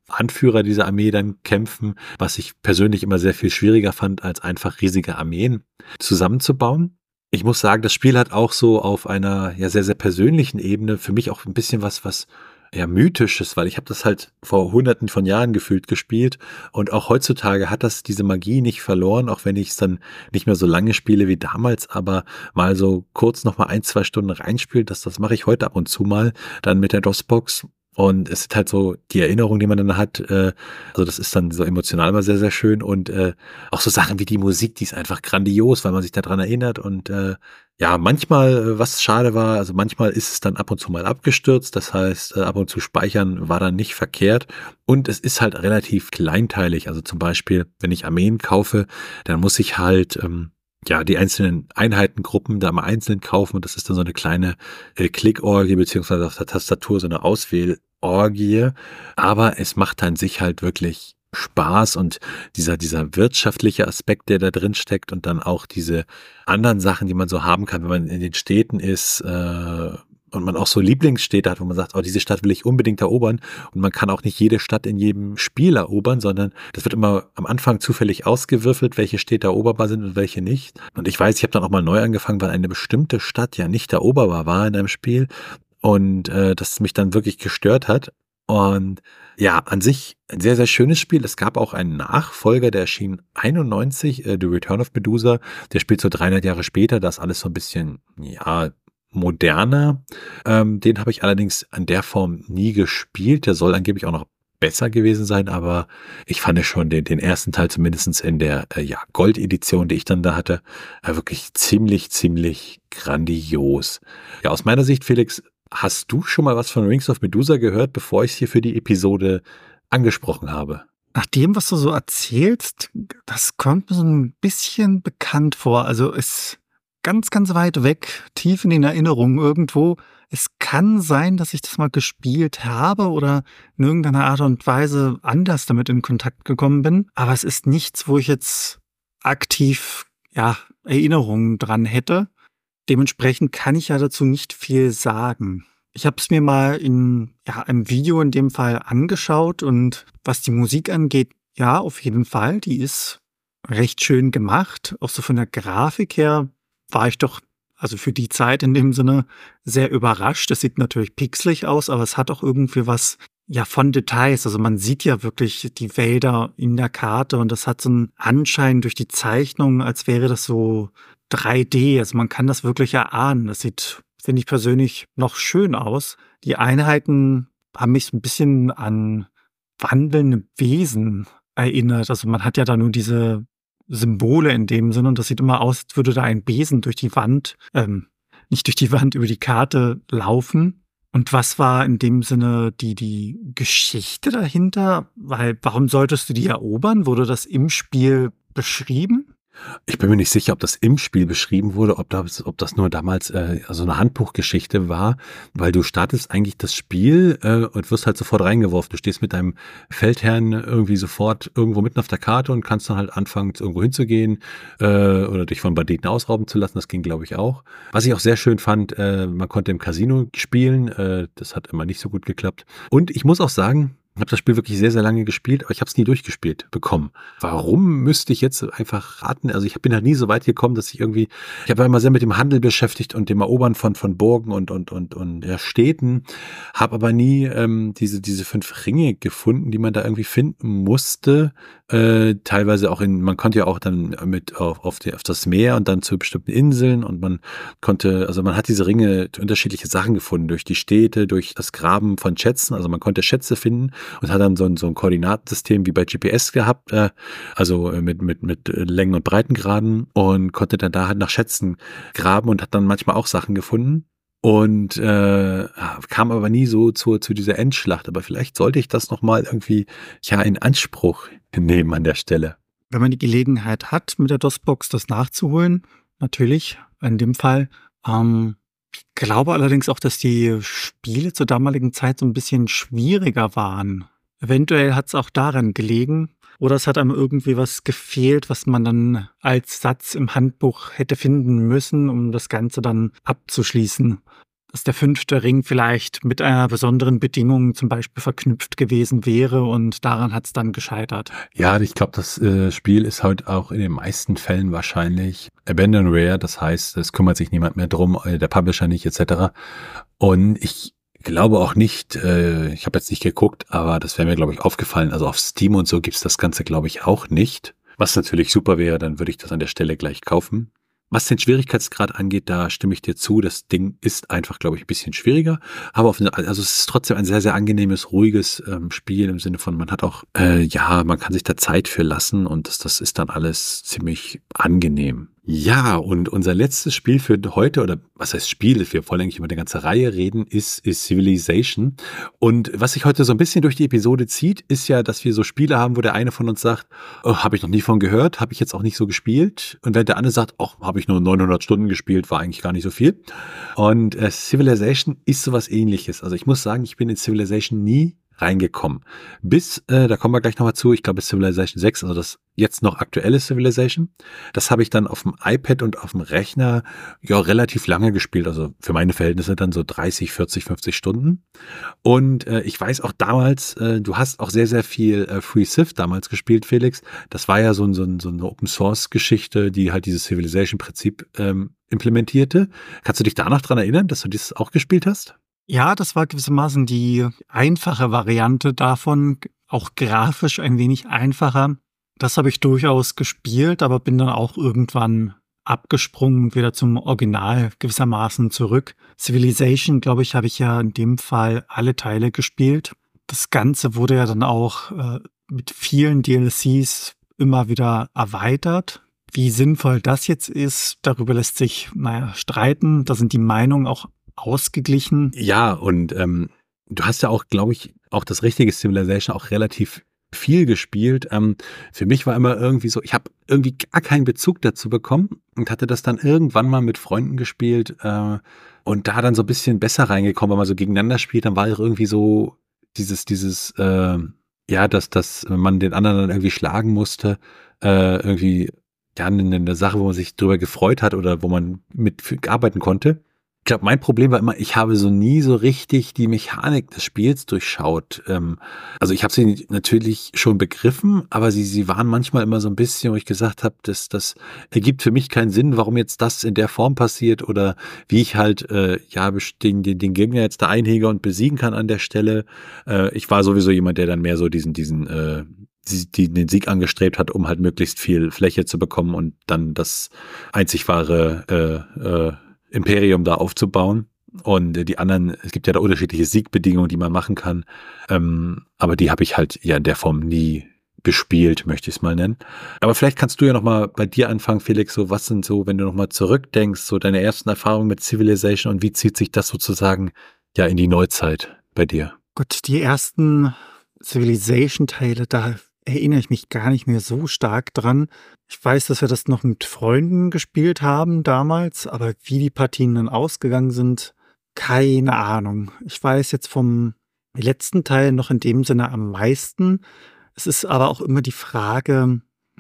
Anführer dieser Armee dann kämpfen, was ich persönlich immer sehr viel schwieriger fand, als einfach riesige Armeen zusammenzubauen. Ich muss sagen, das Spiel hat auch so auf einer ja sehr, sehr persönlichen Ebene für mich auch ein bisschen was, was ja Mythisches, weil ich habe das halt vor hunderten von Jahren gefühlt gespielt und auch heutzutage hat das diese Magie nicht verloren, auch wenn ich es dann nicht mehr so lange spiele wie damals, aber mal so kurz noch mal ein, zwei Stunden reinspielt, das, das mache ich heute ab und zu mal, dann mit der DOS-Box. Und es ist halt so die Erinnerung, die man dann hat, äh, also das ist dann so emotional immer sehr, sehr schön und äh, auch so Sachen wie die Musik, die ist einfach grandios, weil man sich daran erinnert und äh, ja, manchmal, äh, was schade war, also manchmal ist es dann ab und zu mal abgestürzt, das heißt, äh, ab und zu speichern war dann nicht verkehrt und es ist halt relativ kleinteilig, also zum Beispiel, wenn ich Armeen kaufe, dann muss ich halt ähm, ja, die einzelnen Einheitengruppen da mal einzeln kaufen und das ist dann so eine kleine äh, Klickorgie beziehungsweise auf der Tastatur so eine Auswählorgie, aber es macht an sich halt wirklich Spaß und dieser dieser wirtschaftliche Aspekt, der da drin steckt und dann auch diese anderen Sachen, die man so haben kann, wenn man in den Städten ist, äh, und man auch so Lieblingsstädte hat, wo man sagt, oh, diese Stadt will ich unbedingt erobern. Und man kann auch nicht jede Stadt in jedem Spiel erobern, sondern das wird immer am Anfang zufällig ausgewürfelt, welche Städte eroberbar sind und welche nicht. Und ich weiß, ich habe dann auch mal neu angefangen, weil eine bestimmte Stadt ja nicht eroberbar war in einem Spiel und äh, das mich dann wirklich gestört hat. Und ja, an sich ein sehr, sehr schönes Spiel. Es gab auch einen Nachfolger, der erschien einundneunzig, äh, The Return of Medusa. Der spielt so dreihundert Jahre später. Da ist alles so ein bisschen, ja, moderner. Ähm, den habe ich allerdings an der Form nie gespielt. Der soll angeblich auch noch besser gewesen sein, aber ich fand schon den, den ersten Teil zumindest in der äh, ja, Gold-Edition, die ich dann da hatte, äh, wirklich ziemlich, ziemlich grandios. Ja, aus meiner Sicht, Felix, hast du schon mal was von Rings of Medusa gehört, bevor ich es hier für die Episode angesprochen habe? Nach dem, was du so erzählst, das kommt mir so ein bisschen bekannt vor. Also es ganz, ganz weit weg, tief in den Erinnerungen irgendwo. Es kann sein, dass ich das mal gespielt habe oder in irgendeiner Art und Weise anders damit in Kontakt gekommen bin. Aber es ist nichts, wo ich jetzt aktiv, ja, Erinnerungen dran hätte. Dementsprechend kann ich ja dazu nicht viel sagen. Ich habe es mir mal in ja, einem Video in dem Fall angeschaut und was die Musik angeht, ja, auf jeden Fall, die ist recht schön gemacht. Auch so von der Grafik her war ich doch, also für die Zeit in dem Sinne, sehr überrascht. Es sieht natürlich pixelig aus, aber es hat auch irgendwie was, ja, von Details. Also man sieht ja wirklich die Wälder in der Karte und das hat so einen Anschein durch die Zeichnung, als wäre das so drei D. Also man kann das wirklich erahnen. Das sieht, finde ich persönlich, noch schön aus. Die Einheiten haben mich so ein bisschen an wandelnde Wesen erinnert. Also man hat ja da nur diese Symbole in dem Sinne und das sieht immer aus, als würde da ein Besen durch die Wand, ähm, nicht durch die Wand, über die Karte laufen. Und was war in dem Sinne die, die Geschichte dahinter? Weil, warum solltest du die erobern? Wurde das im Spiel beschrieben? Ich bin mir nicht sicher, ob das im Spiel beschrieben wurde, ob das, ob das nur damals äh, so eine Handbuchgeschichte war, weil du startest eigentlich das Spiel äh, und wirst halt sofort reingeworfen. Du stehst mit deinem Feldherrn irgendwie sofort irgendwo mitten auf der Karte und kannst dann halt anfangen, irgendwo hinzugehen äh, oder dich von Banditen ausrauben zu lassen. Das ging, glaube ich, auch. Was ich auch sehr schön fand, äh, man konnte im Casino spielen. Äh, das hat immer nicht so gut geklappt. Und ich muss auch sagen, ich habe das Spiel wirklich sehr, sehr lange gespielt, aber ich habe es nie durchgespielt bekommen. Warum müsste ich jetzt einfach raten? Also ich bin halt nie so weit gekommen, dass ich irgendwie, ich habe immer sehr mit dem Handel beschäftigt und dem Erobern von von Burgen und und und und ja, Städten, habe aber nie ähm, diese diese fünf Ringe gefunden, die man da irgendwie finden musste. Äh, teilweise auch in, man konnte ja auch dann mit auf auf, die, auf das Meer und dann zu bestimmten Inseln und man konnte, also man hat diese Ringe unterschiedliche Sachen gefunden durch die Städte, durch das Graben von Schätzen. Also man konnte Schätze finden. Und hat dann so ein, so ein Koordinatensystem wie bei G P S gehabt, äh, also mit, mit, mit Längen- und Breitengraden und konnte dann da halt nach Schätzen graben und hat dann manchmal auch Sachen gefunden und äh, kam aber nie so zu, zu dieser Endschlacht. Aber vielleicht sollte ich das nochmal irgendwie ja in Anspruch nehmen an der Stelle. Wenn man die Gelegenheit hat, mit der DOS-Box das nachzuholen, natürlich, in dem Fall, ähm, ich glaube allerdings auch, dass die Spiele zur damaligen Zeit so ein bisschen schwieriger waren. Eventuell hat es auch daran gelegen. Oder es hat einem irgendwie was gefehlt, was man dann als Satz im Handbuch hätte finden müssen, um das Ganze dann abzuschließen. dass der fünfte Ring vielleicht mit einer besonderen Bedingung zum Beispiel verknüpft gewesen wäre und daran hat es dann gescheitert. Ja, ich glaube, das äh, Spiel ist halt auch in den meisten Fällen wahrscheinlich Abandon Rare, das heißt, es kümmert sich niemand mehr drum, äh, der Publisher nicht et cetera. Und ich glaube auch nicht, äh, ich habe jetzt nicht geguckt, aber das wäre mir, glaube ich, aufgefallen, also auf Steam und so gibt's das Ganze, glaube ich, auch nicht. Was natürlich super wäre, dann würde ich das an der Stelle gleich kaufen. Was den Schwierigkeitsgrad angeht, da stimme ich dir zu. Das Ding ist einfach, glaube ich, ein bisschen schwieriger. Aber auf eine, also es ist trotzdem ein sehr, sehr angenehmes, ruhiges ähm, Spiel im Sinne von, man hat auch, äh, ja, man kann sich da Zeit für lassen und das, das ist dann alles ziemlich angenehm. Ja, und unser letztes Spiel für heute, oder was heißt Spiel, wir wollen eigentlich über eine ganze Reihe reden, ist, ist Civilization. Und was sich heute so ein bisschen durch die Episode zieht, ist ja, dass wir so Spiele haben, wo der eine von uns sagt, oh, habe ich noch nie von gehört, habe ich jetzt auch nicht so gespielt. Und wenn der andere sagt, oh, habe ich nur neunhundert Stunden gespielt, war eigentlich gar nicht so viel. Und äh, Civilization ist sowas Ähnliches. Also ich muss sagen, ich bin in Civilization nie reingekommen. Bis, äh, da kommen wir gleich nochmal zu, ich glaube Civilization sechs, also das jetzt noch aktuelle Civilization. Das habe ich dann auf dem iPad und auf dem Rechner ja relativ lange gespielt, also für meine Verhältnisse dann so dreißig, vierzig, fünfzig Stunden. Und äh, ich weiß auch damals, äh, du hast auch sehr, sehr viel äh, Free Civ damals gespielt, Felix. Das war ja so, ein, so, ein, so eine Open-Source-Geschichte, die halt dieses Civilization-Prinzip ähm, implementierte. Kannst du dich da noch dran erinnern, dass du das auch gespielt hast? Ja, das war gewissermaßen die einfache Variante davon, auch grafisch ein wenig einfacher. Das habe ich durchaus gespielt, aber bin dann auch irgendwann abgesprungen und wieder zum Original gewissermaßen zurück. Civilization, glaube ich, habe ich ja in dem Fall alle Teile gespielt. Das Ganze wurde ja dann auch äh, mit vielen D L Cs immer wieder erweitert. Wie sinnvoll das jetzt ist, darüber lässt sich, naja, streiten. Da sind die Meinungen auch ausgeglichen. Ja, und ähm, du hast ja auch, glaube ich, auch das richtige Civilization auch relativ viel gespielt. Ähm, für mich war immer irgendwie so, ich habe irgendwie gar keinen Bezug dazu bekommen und hatte das dann irgendwann mal mit Freunden gespielt äh, und da dann so ein bisschen besser reingekommen, wenn man so gegeneinander spielt, dann war auch irgendwie so dieses, dieses, äh, ja, dass, dass man den anderen dann irgendwie schlagen musste, äh, irgendwie, ja, eine, eine Sache, wo man sich drüber gefreut hat oder wo man mit arbeiten konnte. Ich glaube, mein Problem war immer, ich habe so nie so richtig die Mechanik des Spiels durchschaut. Ähm, also ich habe sie natürlich schon begriffen, aber sie, sie waren manchmal immer so ein bisschen, wo ich gesagt habe, das, das ergibt für mich keinen Sinn, warum jetzt das in der Form passiert oder wie ich halt äh, ja den, den, den Gegner jetzt da einhege und besiegen kann an der Stelle. Äh, ich war sowieso jemand, der dann mehr so diesen, diesen äh, die den Sieg angestrebt hat, um halt möglichst viel Fläche zu bekommen und dann das einzig wahre äh, äh, Imperium da aufzubauen. Und die anderen, es gibt ja da unterschiedliche Siegbedingungen, die man machen kann. Ähm, aber die habe ich halt ja in der Form nie bespielt, möchte ich es mal nennen. Aber vielleicht kannst du ja nochmal bei dir anfangen, Felix, so was sind so, wenn du nochmal zurückdenkst, so deine ersten Erfahrungen mit Civilization und wie zieht sich das sozusagen ja in die Neuzeit bei dir? Gut, die ersten Civilization-Teile, da erinnere ich mich gar nicht mehr so stark dran. Ich weiß, dass wir das noch mit Freunden gespielt haben damals, aber wie die Partien dann ausgegangen sind, keine Ahnung. Ich weiß jetzt vom letzten Teil noch in dem Sinne am meisten. Es ist aber auch immer die Frage,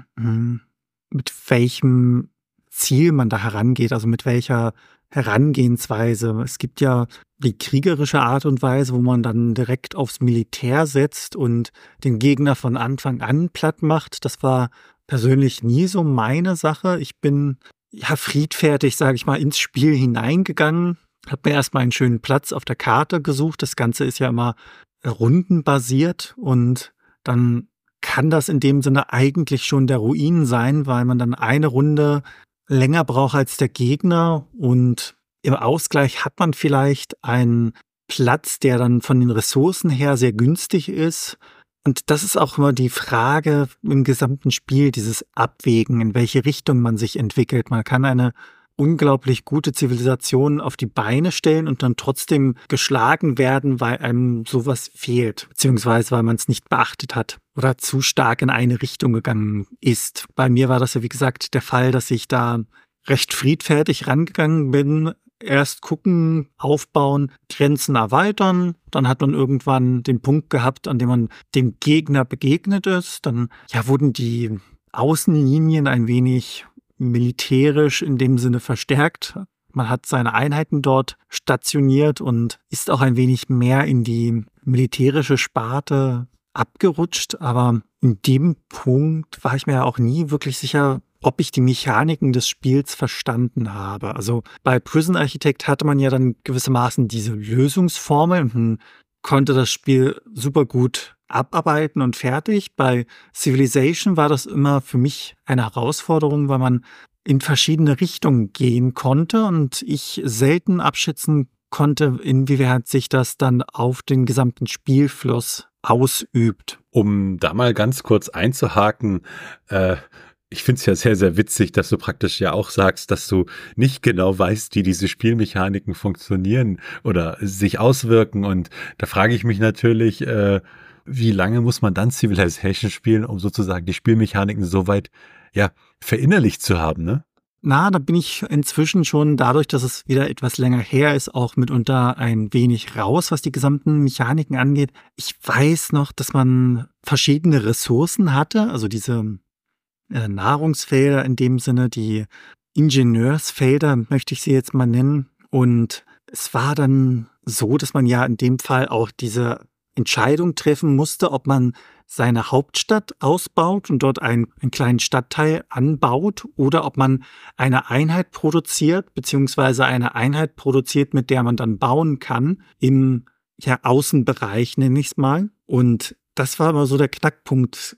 mit welchem Ziel man da herangeht, also mit welcher Herangehensweise. Es gibt ja die kriegerische Art und Weise, wo man dann direkt aufs Militär setzt und den Gegner von Anfang an platt macht. Das war persönlich nie so meine Sache. Ich bin ja friedfertig, sage ich mal, ins Spiel hineingegangen, habe mir erstmal einen schönen Platz auf der Karte gesucht. Das Ganze ist ja immer rundenbasiert und dann kann das in dem Sinne eigentlich schon der Ruin sein, weil man dann eine Runde länger braucht als der Gegner und im Ausgleich hat man vielleicht einen Platz, der dann von den Ressourcen her sehr günstig ist. Und das ist auch immer die Frage im gesamten Spiel, dieses Abwägen, in welche Richtung man sich entwickelt. Man kann eine unglaublich gute Zivilisation auf die Beine stellen und dann trotzdem geschlagen werden, weil einem sowas fehlt, beziehungsweise weil man es nicht beachtet hat oder zu stark in eine Richtung gegangen ist. Bei mir war das ja, wie gesagt, der Fall, dass ich da recht friedfertig rangegangen bin. Erst gucken, aufbauen, Grenzen erweitern. Dann hat man irgendwann den Punkt gehabt, an dem man dem Gegner begegnet ist. Dann ja, wurden die Außenlinien ein wenig militärisch in dem Sinne verstärkt. man hat seine Einheiten dort stationiert und ist auch ein wenig mehr in die militärische Sparte abgerutscht. Aber in dem Punkt war ich mir ja auch nie wirklich sicher, ob ich die Mechaniken des Spiels verstanden habe. Also bei Prison Architect hatte man ja dann gewissermaßen diese Lösungsformel und man konnte das Spiel super gut abarbeiten und fertig. Bei Civilization war das immer für mich eine Herausforderung, weil man in verschiedene Richtungen gehen konnte und ich selten abschätzen konnte, inwieweit sich das dann auf den gesamten Spielfluss ausübt. Um da mal ganz kurz einzuhaken, äh, ich finde es ja sehr, sehr witzig, dass du praktisch ja auch sagst, dass du nicht genau weißt, wie diese Spielmechaniken funktionieren oder sich auswirken. Und da frage ich mich natürlich, äh, wie lange muss man dann Civilization spielen, um sozusagen die Spielmechaniken so weit ja, verinnerlicht zu haben, ne? Na, da bin ich inzwischen schon dadurch, dass es wieder etwas länger her ist, auch mitunter ein wenig raus, was die gesamten Mechaniken angeht. Ich weiß noch, dass man verschiedene Ressourcen hatte, also diese äh, Nahrungsfelder in dem Sinne, die Ingenieursfelder möchte ich sie jetzt mal nennen. Und es war dann so, dass man ja in dem Fall auch diese Entscheidung treffen musste, ob man seine Hauptstadt ausbaut und dort einen, einen kleinen Stadtteil anbaut oder ob man eine Einheit produziert, beziehungsweise eine Einheit produziert, mit der man dann bauen kann im ja, Außenbereich, nenne ich es mal. Und das war immer so der Knackpunkt.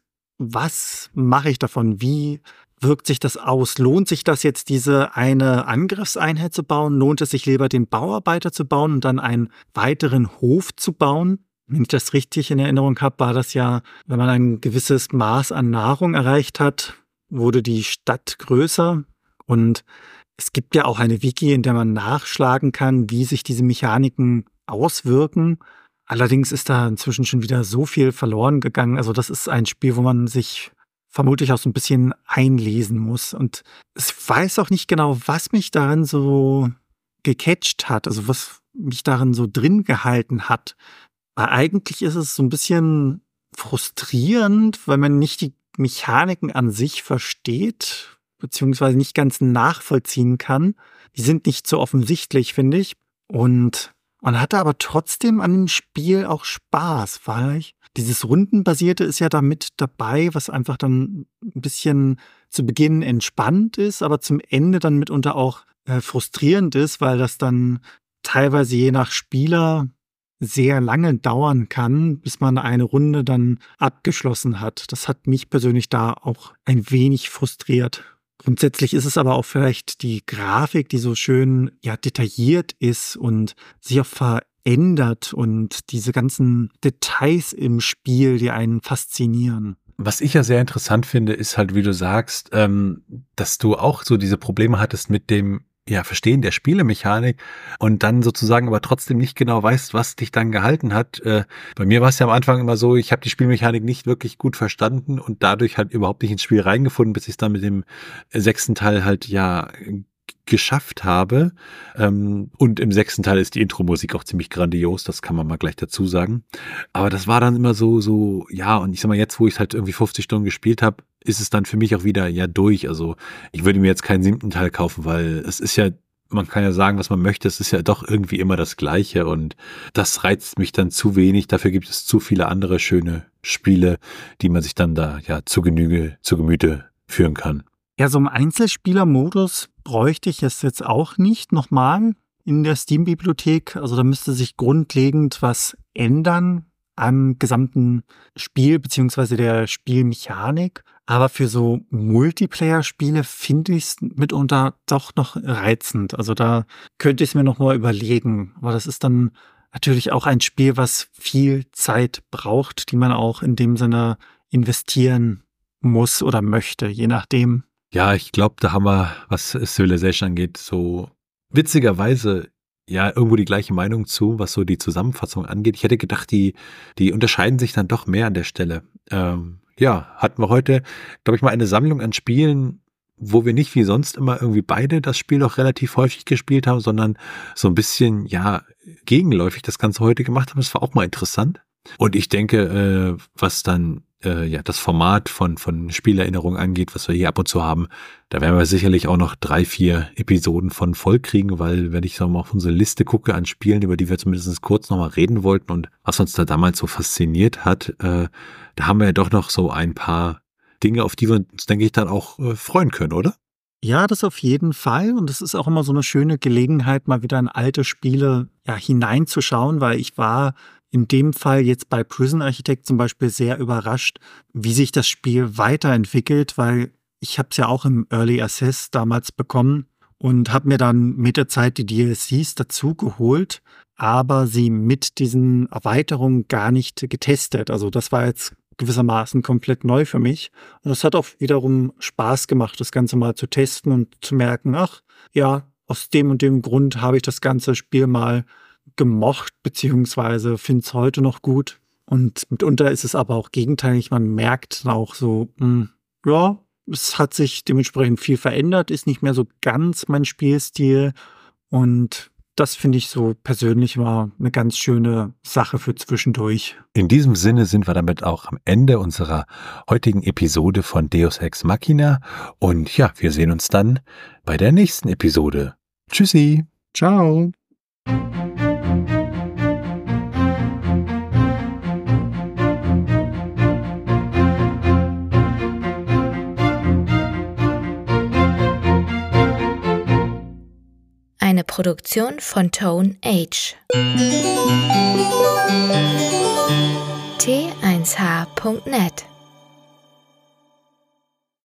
Was mache ich davon? Wie wirkt sich das aus? Lohnt sich das jetzt, diese eine Angriffseinheit zu bauen? Lohnt es sich lieber, den Bauarbeiter zu bauen und dann einen weiteren Hof zu bauen? Wenn ich das richtig in Erinnerung habe, war das ja, wenn man ein gewisses Maß an Nahrung erreicht hat, wurde die Stadt größer. Und es gibt ja auch eine Wiki, in der man nachschlagen kann, wie sich diese Mechaniken auswirken. Allerdings ist da inzwischen schon wieder so viel verloren gegangen. Also das ist ein Spiel, wo man sich vermutlich auch so ein bisschen einlesen muss. Und ich weiß auch nicht genau, was mich darin so gecatcht hat, also was mich darin so drin gehalten hat. Weil eigentlich ist es so ein bisschen frustrierend, weil man nicht die Mechaniken an sich versteht, beziehungsweise nicht ganz nachvollziehen kann. Die sind nicht so offensichtlich, finde ich. Und man hatte aber trotzdem an dem Spiel auch Spaß, weil ich, dieses Rundenbasierte ist ja da mit dabei, was einfach dann ein bisschen zu Beginn entspannt ist, aber zum Ende dann mitunter auch äh, frustrierend ist, weil das dann teilweise je nach Spieler sehr lange dauern kann, bis man eine Runde dann abgeschlossen hat. Das hat mich persönlich da auch ein wenig frustriert. Grundsätzlich ist es aber auch vielleicht die Grafik, die so schön ja detailliert ist und sich auch verändert und diese ganzen Details im Spiel, die einen faszinieren. Was ich ja sehr interessant finde, ist halt, wie du sagst, ähm, dass du auch so diese Probleme hattest mit dem ja, Verstehen der Spielemechanik und dann sozusagen aber trotzdem nicht genau weißt, was dich dann gehalten hat. Äh, bei mir war es ja am Anfang immer so, ich habe die Spielmechanik nicht wirklich gut verstanden und dadurch halt überhaupt nicht ins Spiel reingefunden, bis ich es dann mit dem sechsten Teil halt ja geschafft habe. Ähm, und im sechsten Teil ist die Intro-Musik auch ziemlich grandios, das kann man mal gleich dazu sagen. Aber das war dann immer so, so, ja, und ich sag mal, jetzt, wo ich halt irgendwie fünfzig Stunden gespielt habe, ist es dann für mich auch wieder ja durch. Also ich würde mir jetzt keinen siebten Teil kaufen, weil es ist ja, man kann ja sagen, was man möchte, es ist ja doch irgendwie immer das Gleiche und das reizt mich dann zu wenig. Dafür gibt es zu viele andere schöne Spiele, die man sich dann da ja zu Genüge, zu Gemüte führen kann. Ja, so im Einzelspielermodus bräuchte ich es jetzt auch nicht nochmal in der Steam-Bibliothek. Also da müsste sich grundlegend was ändern am gesamten Spiel beziehungsweise der Spielmechanik. Aber für so Multiplayer-Spiele finde ich es mitunter doch noch reizend. Also da könnte ich es mir noch mal überlegen. Aber das ist dann natürlich auch ein Spiel, was viel Zeit braucht, die man auch in dem Sinne investieren muss oder möchte, je nachdem. Ja, ich glaube, da haben wir, was Civilization angeht, so witzigerweise ja irgendwo die gleiche Meinung zu, was so die Zusammenfassung angeht. Ich hätte gedacht, die, die unterscheiden sich dann doch mehr an der Stelle. Ähm, ja, hatten wir heute, glaube ich, mal eine Sammlung an Spielen, wo wir nicht wie sonst immer irgendwie beide das Spiel noch relativ häufig gespielt haben, sondern so ein bisschen, ja, gegenläufig das Ganze heute gemacht haben. Das war auch mal interessant. Und ich denke, äh, was dann äh, ja, das Format von, von Spielerinnerungen angeht, was wir hier ab und zu haben. Da werden wir sicherlich auch noch drei, vier Episoden von voll kriegen, weil wenn ich so mal auf unsere Liste gucke an Spielen, über die wir zumindest kurz nochmal reden wollten und was uns da damals so fasziniert hat, äh, da haben wir ja doch noch so ein paar Dinge, auf die wir uns, denke ich, dann auch äh, freuen können, oder? Ja, das auf jeden Fall. Und es ist auch immer so eine schöne Gelegenheit, mal wieder in alte Spiele ja, hineinzuschauen, weil ich war in dem Fall jetzt bei Prison Architect zum Beispiel sehr überrascht, wie sich das Spiel weiterentwickelt, weil ich habe es ja auch im Early Access damals bekommen und habe mir dann mit der Zeit die D L Cs dazu geholt, aber sie mit diesen Erweiterungen gar nicht getestet. Also das war jetzt gewissermaßen komplett neu für mich. Und das hat auch wiederum Spaß gemacht, das Ganze mal zu testen und zu merken, ach ja, aus dem und dem Grund habe ich das ganze Spiel mal gemocht, beziehungsweise finde es heute noch gut. Und mitunter ist es aber auch gegenteilig. Man merkt auch so, mh, ja, es hat sich dementsprechend viel verändert, ist nicht mehr so ganz mein Spielstil. Und das finde ich so persönlich mal eine ganz schöne Sache für zwischendurch. In diesem Sinne sind wir damit auch am Ende unserer heutigen Episode von Deus Ex Machina. Und ja, wir sehen uns dann bei der nächsten Episode. Tschüssi. Ciao. Eine Produktion von Tone Age. T eins H Punkt net